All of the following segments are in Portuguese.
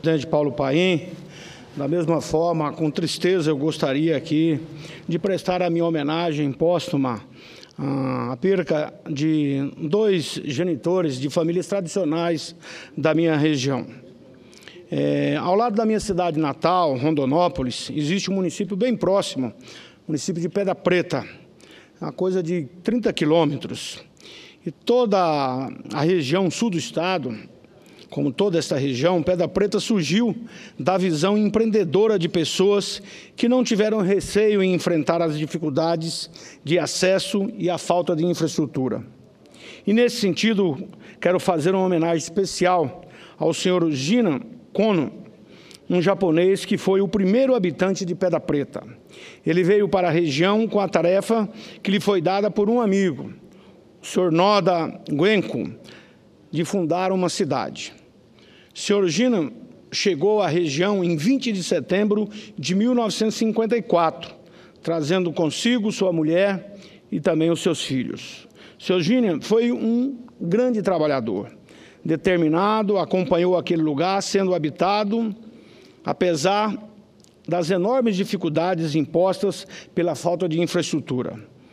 presidente Paulo Paim. Da mesma forma, com tristeza, eu gostaria aqui de prestar a minha homenagem póstuma à perca de 2 genitores de famílias tradicionais da minha região. Ao lado da minha cidade natal, Rondonópolis, existe um município bem próximo, o município de Pedra Preta, uma coisa de 30 quilômetros. E toda a região sul do estado, como toda esta região, Pedra Preta surgiu da visão empreendedora de pessoas que não tiveram receio em enfrentar as dificuldades de acesso e a falta de infraestrutura. E, nesse sentido, quero fazer uma homenagem especial ao senhor Jinan Kono, um japonês que foi o primeiro habitante de Pedra Preta. Ele veio para a região com a tarefa que lhe foi dada por um amigo, o senhor Noda Guenko, de fundar uma cidade. O senhor Jinan chegou à região em 20 de setembro de 1954, trazendo consigo sua mulher e também os seus filhos. O senhor Jinan foi um grande trabalhador, determinado, acompanhou aquele lugar sendo habitado, apesar das enormes dificuldades impostas pela falta de infraestrutura.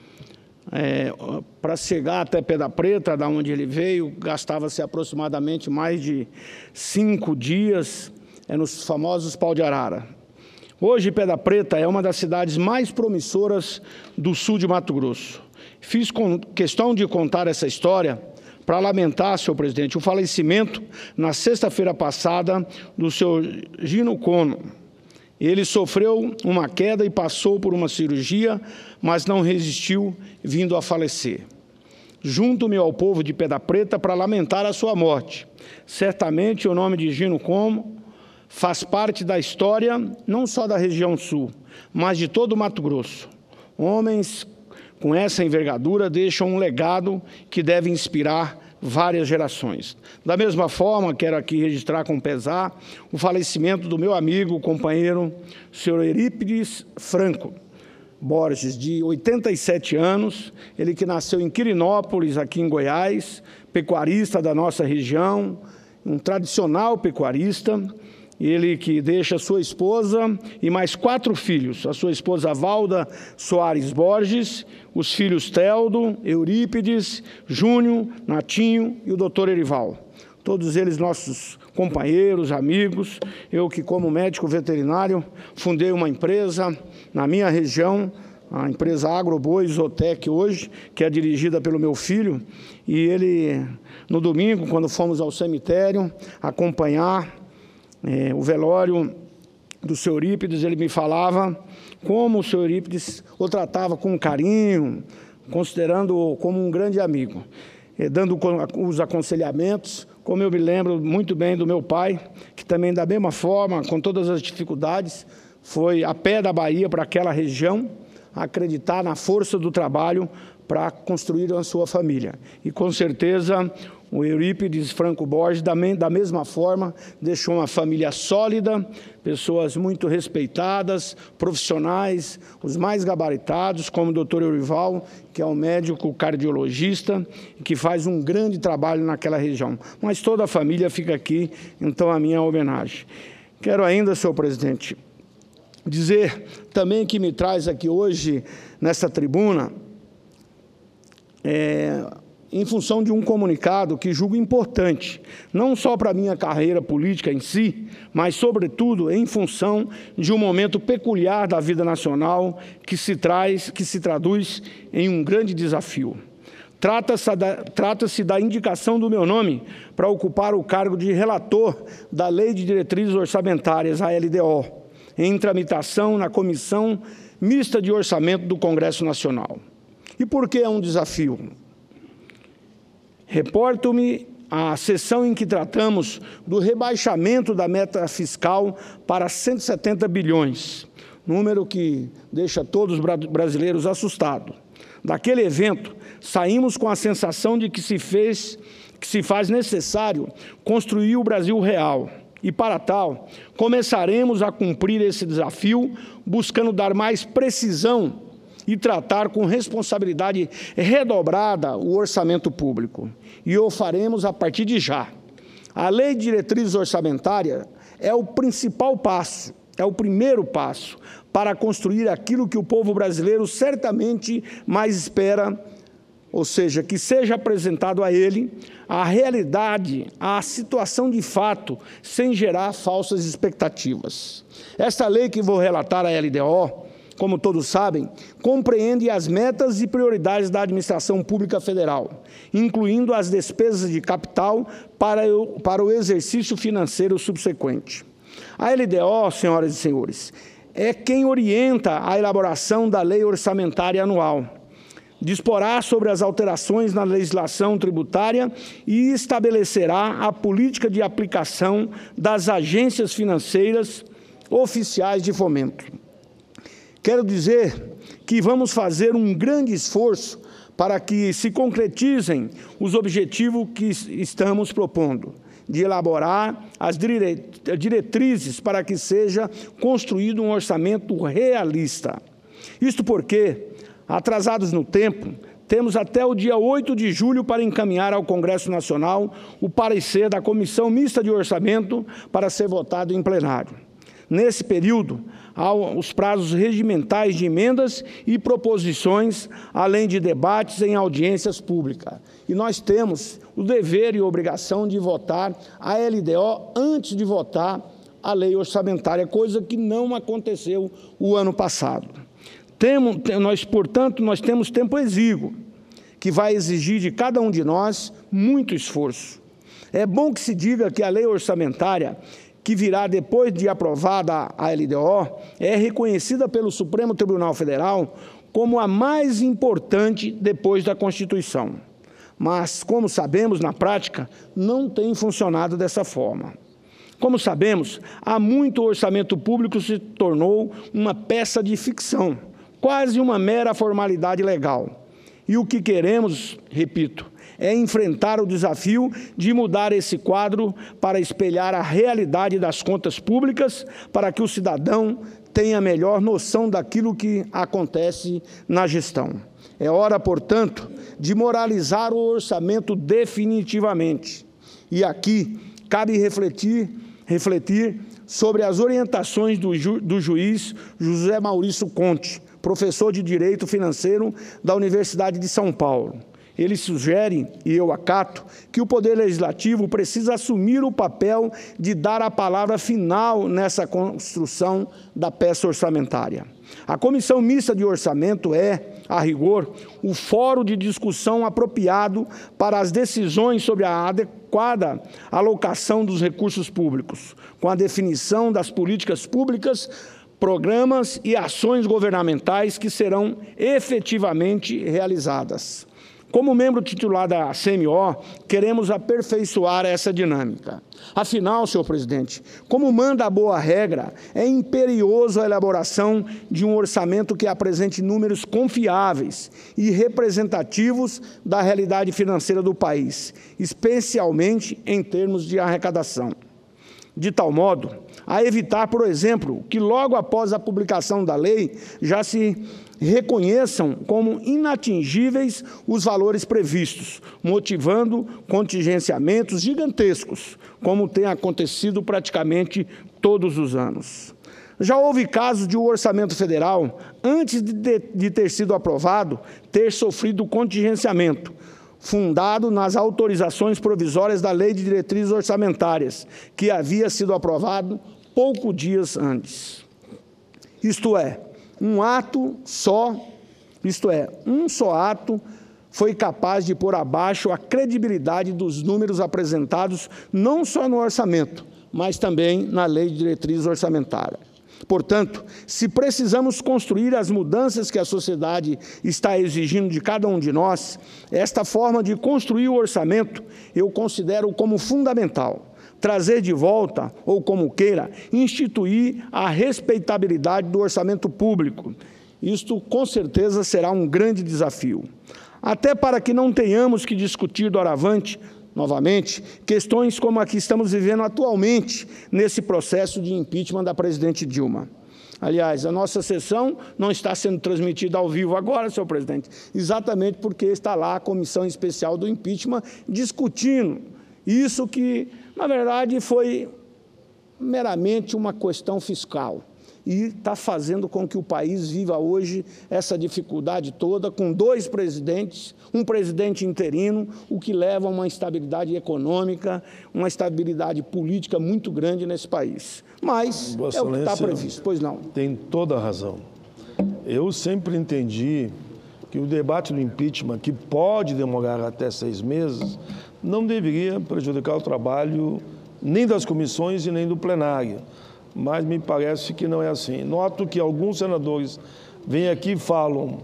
Para chegar até Pedra Preta, da onde ele veio, gastava-se aproximadamente mais de 5 dias nos famosos pau de arara. Hoje, Pedra Preta é uma das cidades mais promissoras do sul de Mato Grosso. Fiz questão de contar essa história para lamentar, senhor presidente, o falecimento, na sexta-feira passada, do senhor Jinan Kono. Ele sofreu uma queda e passou por uma cirurgia, mas não resistiu, vindo a falecer. Junto-me ao povo de Pedra Preta para lamentar a sua morte. Certamente o nome de Jinan Kono faz parte da história, não só da região sul, mas de todo o Mato Grosso. Homens com essa envergadura deixam um legado que deve inspirar várias gerações. Da mesma forma, quero aqui registrar com pesar o falecimento do meu amigo, companheiro, senhor Eurípides Franco Borges, de 87 anos, ele que nasceu em Quirinópolis, aqui em Goiás, pecuarista da nossa região, um tradicional pecuarista. Ele que deixa sua esposa e mais 4 filhos, a sua esposa Valda Soares Borges, os filhos Teldo, Eurípides, Júnior, Natinho e o doutor Erival. Todos eles nossos companheiros, amigos. Eu que, como médico veterinário, fundei uma empresa na minha região, a empresa Agroboi Zootec hoje, que é dirigida pelo meu filho. E ele, no domingo, quando fomos ao cemitério acompanhar o velório do senhor Eurípides, ele me falava como o senhor Eurípides o tratava com carinho, considerando-o como um grande amigo, dando os aconselhamentos, como eu me lembro muito bem do meu pai, que também, da mesma forma, com todas as dificuldades, foi a pé da Bahia para aquela região, acreditar na força do trabalho para construir a sua família. E, com certeza, o Eurípides Franco Borges, da mesma forma, deixou uma família sólida, pessoas muito respeitadas, profissionais, os mais gabaritados, como o doutor Eurival, que é um médico cardiologista, que faz um grande trabalho naquela região. Mas toda a família fica aqui, então, a minha homenagem. Quero ainda, senhor presidente, dizer também que me traz aqui hoje, nesta tribuna, em função de um comunicado que julgo importante, não só para a minha carreira política em si, mas, sobretudo, em função de um momento peculiar da vida nacional que se traduz em um grande desafio. Trata-se da indicação do meu nome para ocupar o cargo de relator da Lei de Diretrizes Orçamentárias, a LDO, em tramitação na Comissão Mista de Orçamento do Congresso Nacional. E por que é um desafio? Reporto-me à sessão em que tratamos do rebaixamento da meta fiscal para 170 bilhões, número que deixa todos os brasileiros assustados. Daquele evento, saímos com a sensação de que se faz necessário construir o Brasil real. E, para tal, começaremos a cumprir esse desafio, buscando dar mais precisão e tratar com responsabilidade redobrada o orçamento público. E o faremos a partir de já. A Lei de Diretrizes Orçamentárias é o principal passo, é o primeiro passo para construir aquilo que o povo brasileiro certamente mais espera, ou seja, que seja apresentado a ele a realidade, a situação de fato, sem gerar falsas expectativas. Esta lei que vou relatar, a LDO, como todos sabem, compreende as metas e prioridades da administração pública federal, incluindo as despesas de capital para o exercício financeiro subsequente. A LDO, senhoras e senhores, é quem orienta a elaboração da lei orçamentária anual, disporá sobre as alterações na legislação tributária e estabelecerá a política de aplicação das agências financeiras oficiais de fomento. Quero dizer que vamos fazer um grande esforço para que se concretizem os objetivos que estamos propondo, de elaborar as diretrizes para que seja construído um orçamento realista. Isto porque, atrasados no tempo, temos até o dia 8 de julho para encaminhar ao Congresso Nacional o parecer da Comissão Mista de Orçamento para ser votado em plenário. Nesse período, há os prazos regimentais de emendas e proposições, além de debates em audiências públicas. E nós temos o dever e obrigação de votar a LDO antes de votar a lei orçamentária, coisa que não aconteceu o ano passado. Portanto, nós temos tempo exíguo, que vai exigir de cada um de nós muito esforço. É bom que se diga que a lei orçamentária, que virá depois de aprovada a LDO, é reconhecida pelo Supremo Tribunal Federal como a mais importante depois da Constituição. Mas, como sabemos, na prática, não tem funcionado dessa forma. Como sabemos, há muito o orçamento público se tornou uma peça de ficção, quase uma mera formalidade legal. E o que queremos, repito, é enfrentar o desafio de mudar esse quadro para espelhar a realidade das contas públicas, para que o cidadão tenha melhor noção daquilo que acontece na gestão. É hora, portanto, de moralizar o orçamento definitivamente. E aqui cabe refletir sobre as orientações do juiz José Maurício Conte, professor de Direito Financeiro da Universidade de São Paulo. Ele sugere, e eu acato, que o Poder Legislativo precisa assumir o papel de dar a palavra final nessa construção da peça orçamentária. A Comissão Mista de Orçamento é, a rigor, o fórum de discussão apropriado para as decisões sobre a adequada alocação dos recursos públicos, com a definição das políticas públicas, programas e ações governamentais que serão efetivamente realizadas. Como membro titular da CMO, queremos aperfeiçoar essa dinâmica. Afinal, senhor presidente, como manda a boa regra, é imperioso a elaboração de um orçamento que apresente números confiáveis e representativos da realidade financeira do país, especialmente em termos de arrecadação. De tal modo, a evitar, por exemplo, que logo após a publicação da lei já se reconheçam como inatingíveis os valores previstos, motivando contingenciamentos gigantescos, como tem acontecido praticamente todos os anos. Já houve casos de o orçamento federal, antes de ter sido aprovado, ter sofrido contingenciamento, fundado nas autorizações provisórias da Lei de Diretrizes Orçamentárias, que havia sido aprovado poucos dias antes. Um só ato foi capaz de pôr abaixo a credibilidade dos números apresentados não só no orçamento, mas também na Lei de Diretrizes Orçamentárias. Portanto, se precisamos construir as mudanças que a sociedade está exigindo de cada um de nós, esta forma de construir o orçamento eu considero como fundamental. Trazer de volta, ou como queira, instituir a respeitabilidade do orçamento público. Isto, com certeza, será um grande desafio. Até para que não tenhamos que discutir doravante, novamente, questões como a que estamos vivendo atualmente nesse processo de impeachment da presidente Dilma. Aliás, a nossa sessão não está sendo transmitida ao vivo agora, senhor presidente, exatamente porque está lá a comissão especial do impeachment discutindo isso que, na verdade, foi meramente uma questão fiscal. E está fazendo com que o país viva hoje essa dificuldade toda, com 2 presidentes, um presidente interino, o que leva a uma instabilidade econômica, uma estabilidade política muito grande nesse país. Mas Vossa é o que está Excelência previsto, pois não? Tem toda a razão. Eu sempre entendi que o debate do impeachment, que pode demorar até 6 meses, não deveria prejudicar o trabalho nem das comissões e nem do plenário. Mas me parece que não é assim. Noto que alguns senadores vêm aqui e falam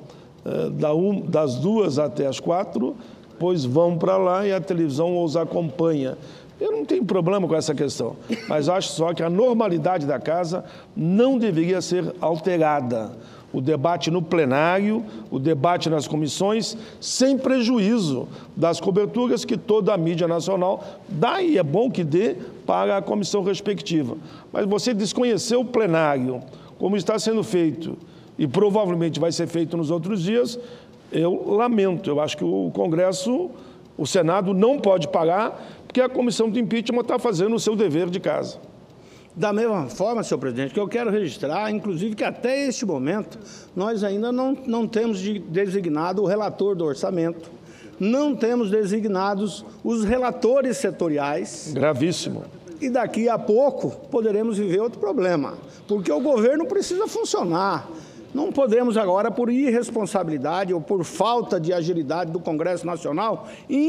das 2 até as 4, pois vão para lá e a televisão os acompanha. Eu não tenho problema com essa questão, mas acho só que a normalidade da casa não deveria ser alterada. O debate no plenário, o debate nas comissões, sem prejuízo das coberturas que toda a mídia nacional dá, e é bom que dê para a comissão respectiva. Mas você desconhecer o plenário, como está sendo feito, e provavelmente vai ser feito nos outros dias, eu lamento. Eu acho que o Congresso, o Senado, não pode parar, porque a comissão de impeachment está fazendo o seu dever de casa. Da mesma forma, senhor presidente, que eu quero registrar, inclusive, que até este momento nós ainda não temos designado o relator do orçamento, não temos designados os relatores setoriais. Gravíssimo. E daqui a pouco poderemos viver outro problema, porque o governo precisa funcionar. Não podemos agora, por irresponsabilidade ou por falta de agilidade do Congresso Nacional,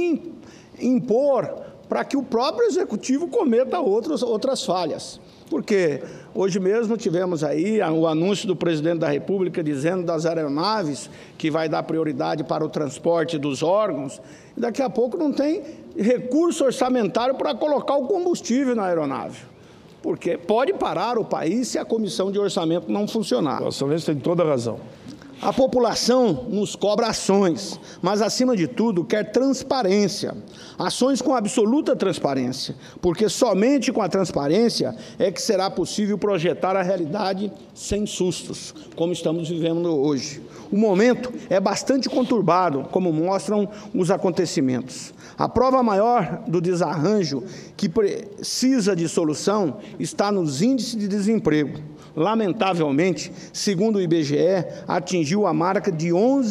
impor para que o próprio Executivo cometa outras falhas. Porque hoje mesmo tivemos aí o anúncio do presidente da República dizendo das aeronaves que vai dar prioridade para o transporte dos órgãos, e daqui a pouco não tem recurso orçamentário para colocar o combustível na aeronave. Porque pode parar o país se a comissão de orçamento não funcionar. Vossa Excelência tem toda a razão. A população nos cobra ações, mas, acima de tudo, quer transparência. Ações com absoluta transparência, porque somente com a transparência é que será possível projetar a realidade sem sustos, como estamos vivendo hoje. O momento é bastante conturbado, como mostram os acontecimentos. A prova maior do desarranjo que precisa de solução está nos índices de desemprego. Lamentavelmente, segundo o IBGE, atingiu a marca de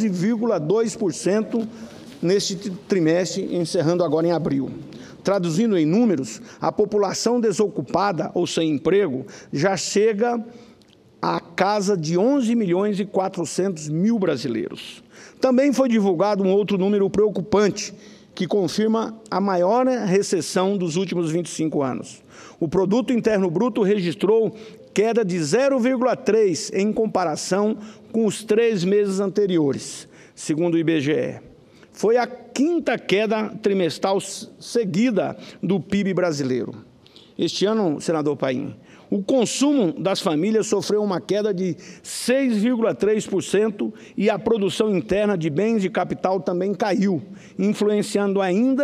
11,2% neste trimestre, encerrando agora em abril. Traduzindo em números, a população desocupada ou sem emprego já chega à casa de 11.400.000 brasileiros. Também foi divulgado um outro número preocupante, que confirma a maior recessão dos últimos 25 anos. O Produto Interno Bruto registrou queda de 0,3% em comparação com os 3 meses anteriores, segundo o IBGE. Foi a 5ª queda trimestral seguida do PIB brasileiro. Este ano, senador Paim, o consumo das famílias sofreu uma queda de 6,3% e a produção interna de bens de capital também caiu, influenciado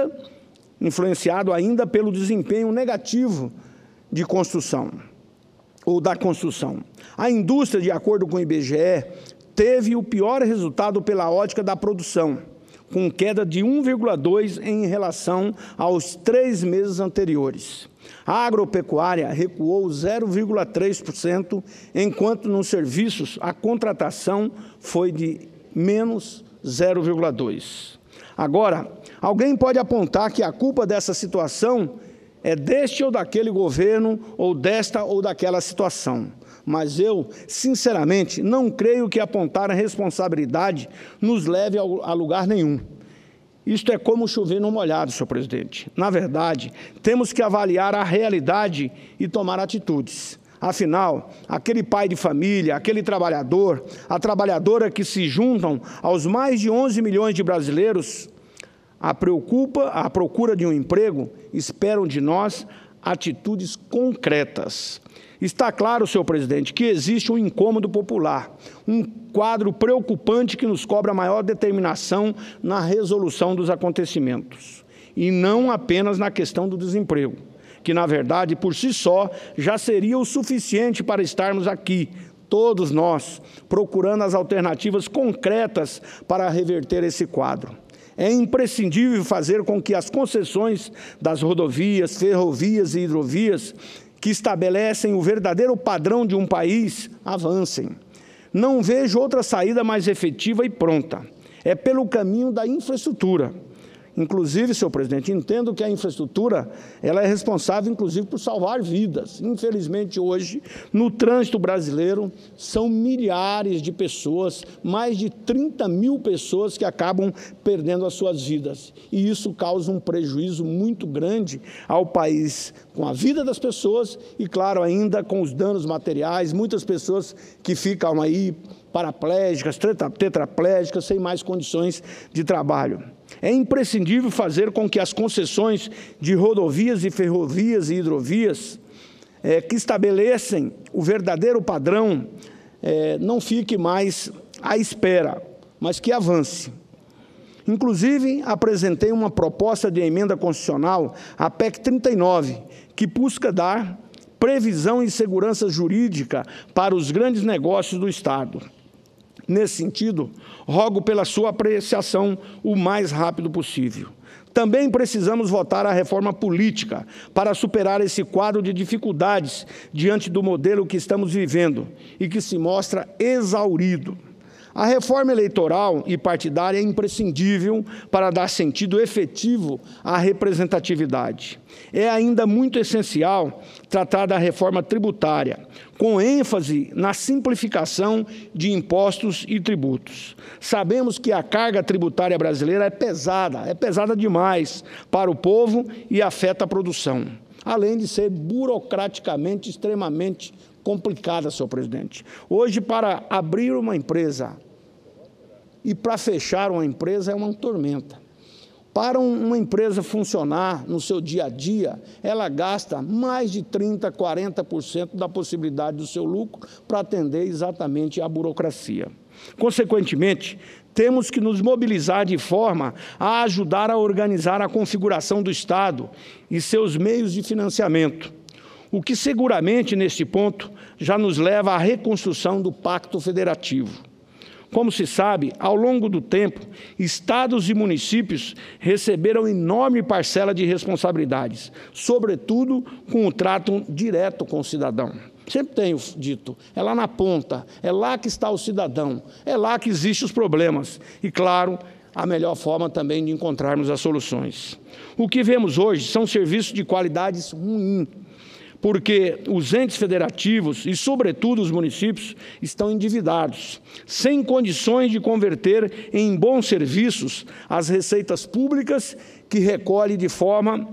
ainda pelo desempenho negativo de construção, ou da construção. A indústria, de acordo com o IBGE, teve o pior resultado pela ótica da produção, com queda de 1,2% em relação aos 3 meses anteriores. A agropecuária recuou 0,3%, enquanto nos serviços a contratação foi de menos 0,2%. Agora, alguém pode apontar que a culpa dessa situação é deste ou daquele governo, ou desta ou daquela situação. Mas eu, sinceramente, não creio que apontar a responsabilidade nos leve a lugar nenhum. Isto é como chover no molhado, senhor presidente. Na verdade, temos que avaliar a realidade e tomar atitudes. Afinal, aquele pai de família, aquele trabalhador, a trabalhadora que se juntam aos mais de 11 milhões de brasileiros à procura de um emprego, esperam de nós atitudes concretas. Está claro, senhor presidente, que existe um incômodo popular, um quadro preocupante que nos cobra maior determinação na resolução dos acontecimentos, e não apenas na questão do desemprego, que, na verdade, por si só, já seria o suficiente para estarmos aqui, todos nós, procurando as alternativas concretas para reverter esse quadro. É imprescindível fazer com que as concessões das rodovias, ferrovias e hidrovias que estabelecem o verdadeiro padrão de um país, avancem. Não vejo outra saída mais efetiva e pronta. É pelo caminho da infraestrutura. Inclusive, senhor presidente, entendo que a infraestrutura ela é responsável, inclusive, por salvar vidas. Infelizmente, hoje, no trânsito brasileiro, são milhares de pessoas, mais de 30 mil pessoas que acabam perdendo as suas vidas. E isso causa um prejuízo muito grande ao país, com a vida das pessoas e, claro, ainda com os danos materiais, muitas pessoas que ficam aí paraplégicas, tetraplégicas, sem mais condições de trabalho. É imprescindível fazer com que as concessões de rodovias e ferrovias e hidrovias que estabelecem o verdadeiro padrão não fique mais à espera, mas que avance. Inclusive, apresentei uma proposta de emenda constitucional, a PEC 39, que busca dar previsão e segurança jurídica para os grandes negócios do Estado. Nesse sentido, rogo pela sua apreciação o mais rápido possível. Também precisamos votar a reforma política para superar esse quadro de dificuldades diante do modelo que estamos vivendo e que se mostra exaurido. A reforma eleitoral e partidária é imprescindível para dar sentido efetivo à representatividade. É ainda muito essencial tratar da reforma tributária, com ênfase na simplificação de impostos e tributos. Sabemos que a carga tributária brasileira é pesada demais para o povo e afeta a produção, além de ser burocraticamente extremamente complicada, senhor presidente. Hoje, para abrir uma empresa e para fechar uma empresa é uma tormenta. Para uma empresa funcionar no seu dia a dia, ela gasta mais de 30%, 40% da possibilidade do seu lucro para atender exatamente à burocracia. Consequentemente, temos que nos mobilizar de forma a ajudar a organizar a configuração do Estado e seus meios de financiamento, o que seguramente, neste ponto, já nos leva à reconstrução do Pacto Federativo. Como se sabe, ao longo do tempo, estados e municípios receberam enorme parcela de responsabilidades, sobretudo com o trato direto com o cidadão. Sempre tenho dito, é lá na ponta, é lá que está o cidadão, é lá que existem os problemas. E, claro, a melhor forma também de encontrarmos as soluções. O que vemos hoje são serviços de qualidades ruins, porque os entes federativos e, sobretudo, os municípios estão endividados, sem condições de converter em bons serviços as receitas públicas que recolhem de forma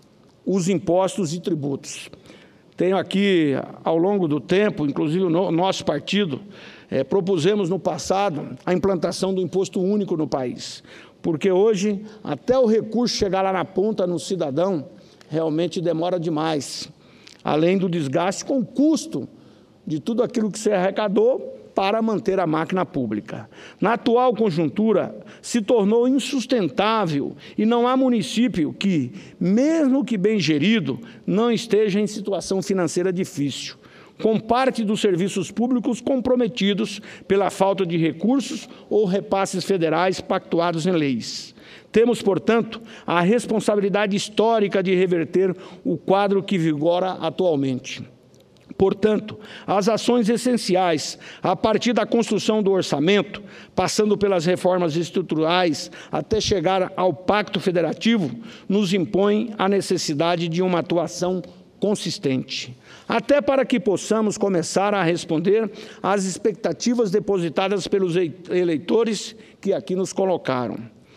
os impostos e tributos. Tenho aqui, ao longo do tempo, inclusive o nosso partido, propusemos no passado a implantação do imposto único no país, porque hoje, até o recurso chegar lá na ponta no cidadão, realmente demora demais. Além do desgaste com o custo de tudo aquilo que se arrecadou para manter a máquina pública. Na atual conjuntura, se tornou insustentável e não há município que, mesmo que bem gerido, não esteja em situação financeira difícil, com parte dos serviços públicos comprometidos pela falta de recursos ou repasses federais pactuados em leis. Temos, portanto, a responsabilidade histórica de reverter o quadro que vigora atualmente. Portanto, as ações essenciais, a partir da construção do orçamento, passando pelas reformas estruturais, até chegar ao Pacto Federativo, nos impõem a necessidade de uma atuação consistente, até para que possamos começar a responder às expectativas depositadas pelos eleitores que aqui nos colocaram.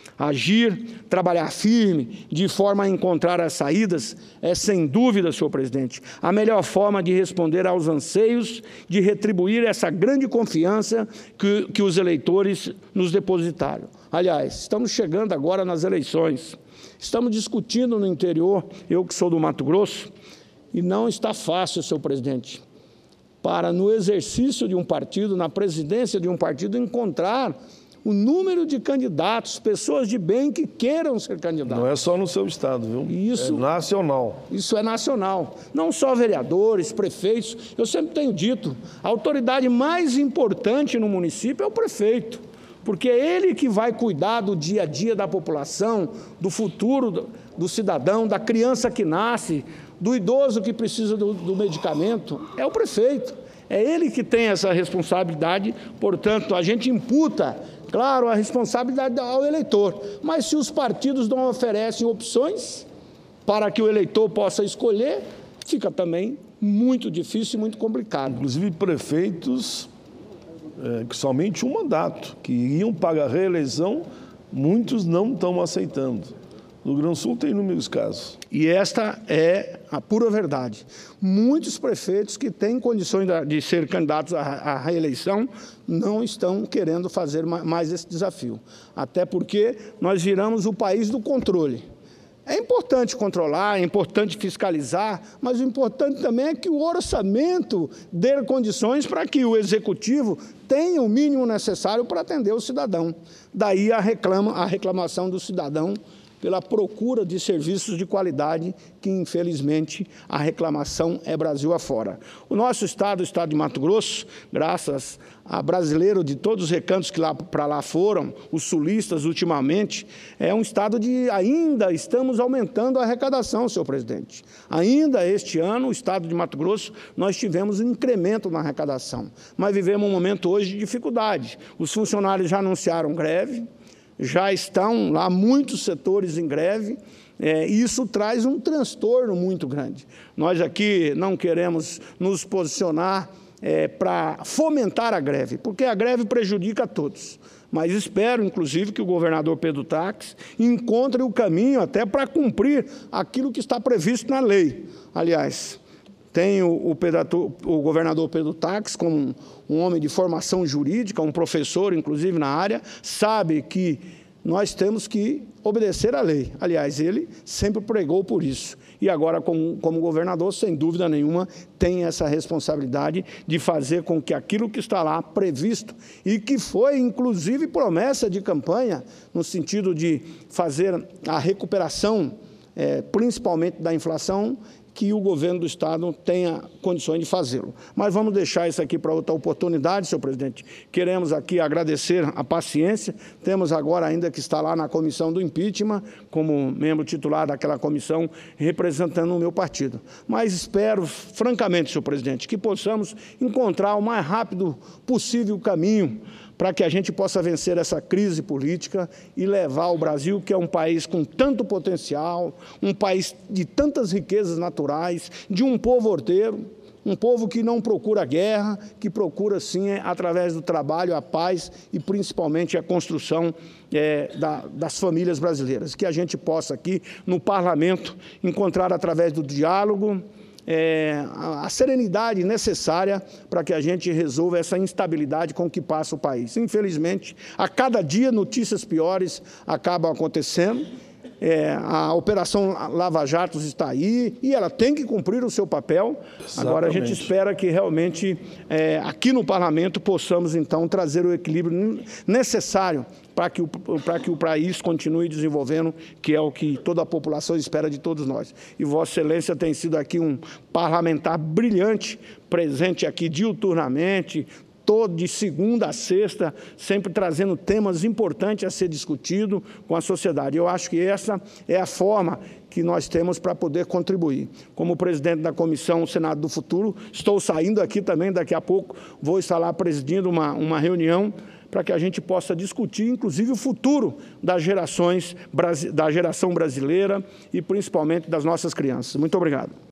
Agir, trabalhar firme, de forma a encontrar as saídas, é, sem dúvida, senhor presidente, a melhor forma de responder aos anseios, de retribuir essa grande confiança que os eleitores nos depositaram. Aliás, estamos chegando agora nas eleições, estamos discutindo no interior, eu que sou do Mato Grosso, e não está fácil, senhor presidente, para no exercício de um partido, na presidência de um partido, encontrar o número de candidatos, pessoas de bem que queiram ser candidatos. Não é só no seu estado, viu? Isso, é nacional. Isso é nacional. Não só vereadores, prefeitos. Eu sempre tenho dito, a autoridade mais importante no município é o prefeito, porque é ele que vai cuidar do dia a dia da população, do futuro do cidadão, da criança que nasce, do idoso que precisa do medicamento, é o prefeito. É ele que tem essa responsabilidade, portanto, a gente imputa, claro, a responsabilidade ao eleitor. Mas se os partidos não oferecem opções para que o eleitor possa escolher, fica também muito difícil e muito complicado. Inclusive prefeitos que somente um mandato, que iriam para a reeleição, muitos não estão aceitando. No Rio Grande do Sul tem inúmeros casos. E esta é a pura verdade. Muitos prefeitos que têm condições de ser candidatos à reeleição não estão querendo fazer mais esse desafio. Até porque nós viramos o país do controle. É importante controlar, é importante fiscalizar, mas o importante também é que o orçamento dê condições para que o executivo tenha o mínimo necessário para atender o cidadão. Daí a reclamação do cidadão pela procura de serviços de qualidade, que, infelizmente, a reclamação é Brasil afora. O nosso estado, o estado de Mato Grosso, graças a brasileiros de todos os recantos que para lá foram, os sulistas ultimamente, é um estado de ainda estamos aumentando a arrecadação, senhor presidente. Ainda este ano, o estado de Mato Grosso, nós tivemos um incremento na arrecadação, mas vivemos um momento hoje de dificuldade. Os funcionários já anunciaram greve, já estão lá muitos setores em greve, e isso traz um transtorno muito grande. Nós aqui não queremos nos posicionar para fomentar a greve, porque a greve prejudica a todos. Mas espero, inclusive, que o governador Pedro Taques encontre o caminho até para cumprir aquilo que está previsto na lei. Aliás, tem o governador Pedro Taques, como um homem de formação jurídica, um professor, inclusive, na área, sabe que nós temos que obedecer à lei. Aliás, ele sempre pregou por isso. E agora, como governador, sem dúvida nenhuma, tem essa responsabilidade de fazer com que aquilo que está lá previsto e que foi, inclusive, promessa de campanha, no sentido de fazer a recuperação, principalmente da inflação, que o governo do estado tenha condições de fazê-lo. Mas vamos deixar isso aqui para outra oportunidade, senhor presidente. Queremos aqui agradecer a paciência. Temos agora ainda que estar lá na comissão do impeachment, como membro titular daquela comissão, representando o meu partido. Mas espero, francamente, senhor presidente, que possamos encontrar o mais rápido possível o caminho para que a gente possa vencer essa crise política e levar o Brasil, que é um país com tanto potencial, um país de tantas riquezas naturais, de um povo horteiro, um povo que não procura guerra, que procura, sim, através do trabalho, a paz e, principalmente, a construção das famílias brasileiras. Que a gente possa aqui, no parlamento, encontrar, através do diálogo, a serenidade necessária para que a gente resolva essa instabilidade com que passa o país. Infelizmente, a cada dia notícias piores acabam acontecendo. A Operação Lava Jato está aí e ela tem que cumprir o seu papel. Exatamente. Agora, a gente espera que realmente aqui no parlamento possamos, então, trazer o equilíbrio necessário para que o país continue desenvolvendo, que é o que toda a população espera de todos nós. E Vossa Excelência tem sido aqui um parlamentar brilhante, presente aqui diuturnamente, todo de segunda a sexta, sempre trazendo temas importantes a ser discutido com a sociedade. Eu acho que essa é a forma que nós temos para poder contribuir. Como presidente da Comissão Senado do Futuro, estou saindo aqui também, daqui a pouco vou estar lá presidindo uma reunião para que a gente possa discutir, inclusive, o futuro das geração brasileira e, principalmente, das nossas crianças. Muito obrigado.